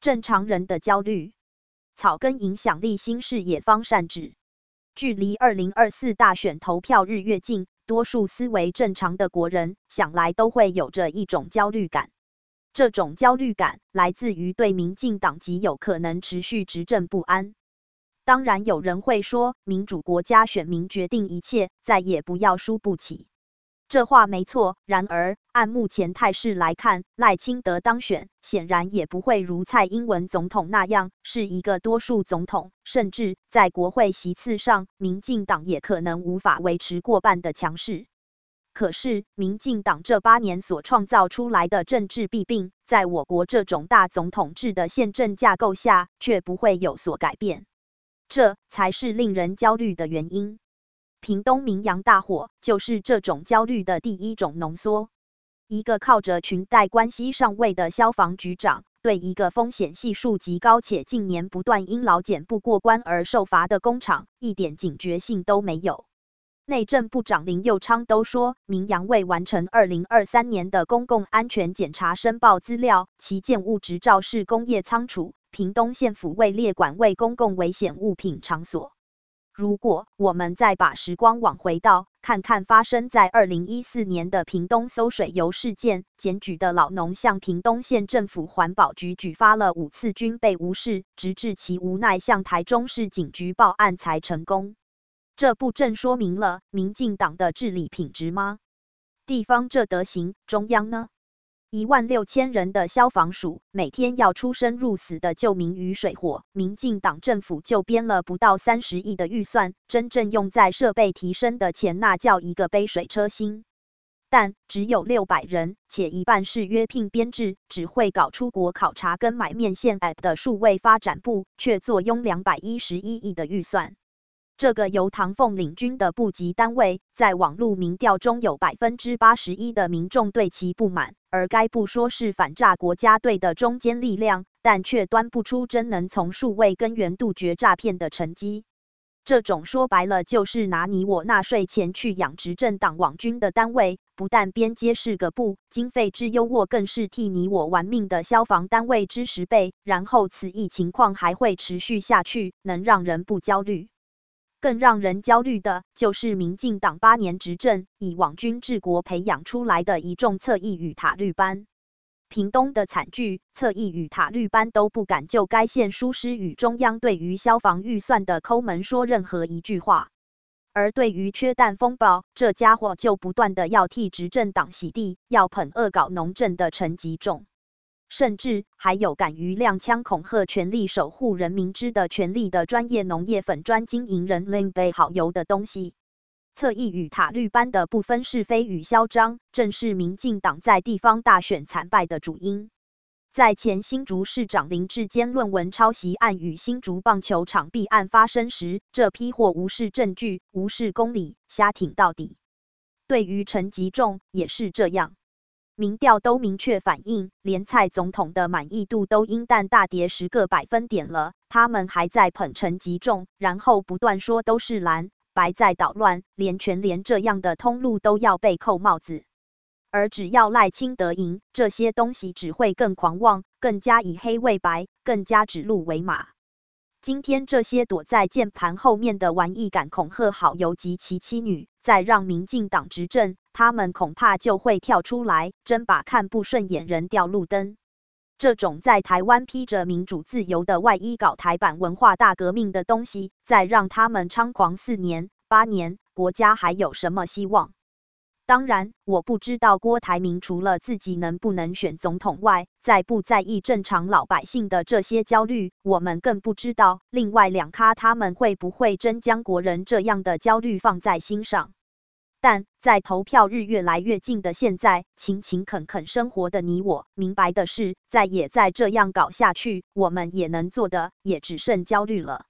正常人的焦虑。草根影响力新视野方善治。距离2024大选投票日越近，多数思维正常的国人想来都会有着一种焦虑感。这种焦虑感来自于对民进党极有可能持续执政不安。当然有人会说，民主国家选民决定一切，再也不要输不起。这话没错，然而按目前态势来看，赖清德当选显然也不会如蔡英文总统那样是一个多数总统，甚至在国会席次上，民进党也可能无法维持过半的强势。可是民进党这8年所创造出来的政治弊病，在我国这种大总统制的宪政架构下，却不会有所改变。这才是令人焦虑的原因。屏东明阳大火就是这种焦虑的第一种浓缩。一个靠着裙带关系上位的消防局长，对一个风险系数极高且近年不断因劳检不过关而受罚的工厂，一点警觉性都没有。内政部长林右昌都说，明阳未完成2023年的公共安全检查申报资料，其建物执照是工业仓储，屏东县府未列管为公共危险物品场所。如果我们再把时光往回倒，看看发生在2014年的屏东馊水油事件，检举的老农向屏东县政府环保局举发了5次均被无视，直至其无奈向台中市警局报案才成功。这不正说明了民进党的治理品质吗？地方这德行，中央呢？16000人的消防署，每天要出生入死的救民于水火，民进党政府就编了不到30亿的预算，真正用在设备提升的钱那叫一个杯水车薪。但只有600人，且一半是约聘编制，只会搞出国考察跟买面线 App 的数位发展部，却坐拥211亿的预算。这个由唐凤领军的部级单位，在网络民调中有81%的民众对其不满，而该部说是反诈国家队的中坚力量，但却端不出真能从数位根源杜绝诈骗的成绩。这种说白了就是拿你我纳税钱去养执政党网军的单位，不但边街是个部，经费之优渥更是替你我玩命的消防单位之10倍，然后此一情况还会持续下去，能让人不焦虑。更让人焦虑的就是民进党8年执政，以网军治国培养出来的一众侧翼与塔绿班。屏东的惨剧，侧翼与塔绿班都不敢就该县疏失与中央对于消防预算的抠门说任何一句话。而对于缺蛋风暴，这家伙就不断的要替执政党洗地，要捧恶搞农政的陈吉仲。甚至还有敢于亮枪恐吓全力守护人民之的权利的专业农业粉专经营人林北好油的东西。侧翼与塔绿班的不分是非与嚣张，正是民进党在地方大选惨败的主因。在前新竹市长林志坚论文抄袭案与新竹棒球场弊案发生时，这批货无视证据、无视公理，瞎挺到底。对于陈吉仲也是这样。民调都明确反映，连蔡总统的满意度都因淡大跌10个百分点了，他们还在捧陈吉仲，然后不断说都是蓝白在捣乱，连全联这样的通路都要被扣帽子。而只要赖清德赢，这些东西只会更狂妄，更加以黑为白，更加指鹿为马。今天这些躲在键盘后面的玩意敢恐吓好友及其妻女，再让民进党执政，他们恐怕就会跳出来，真把看不顺眼人吊路灯。这种在台湾披着民主自由的外衣搞台版文化大革命的东西，再让他们猖狂4年、8年，国家还有什么希望？当然，我不知道郭台铭除了自己能不能选总统外，在不在意正常老百姓的这些焦虑，我们更不知道另外2咖他们会不会真将国人这样的焦虑放在心上。但在投票日越来越近的现在，勤勤恳恳生活的你我，明白的是，再这样搞下去，我们也能做的也只剩焦虑了。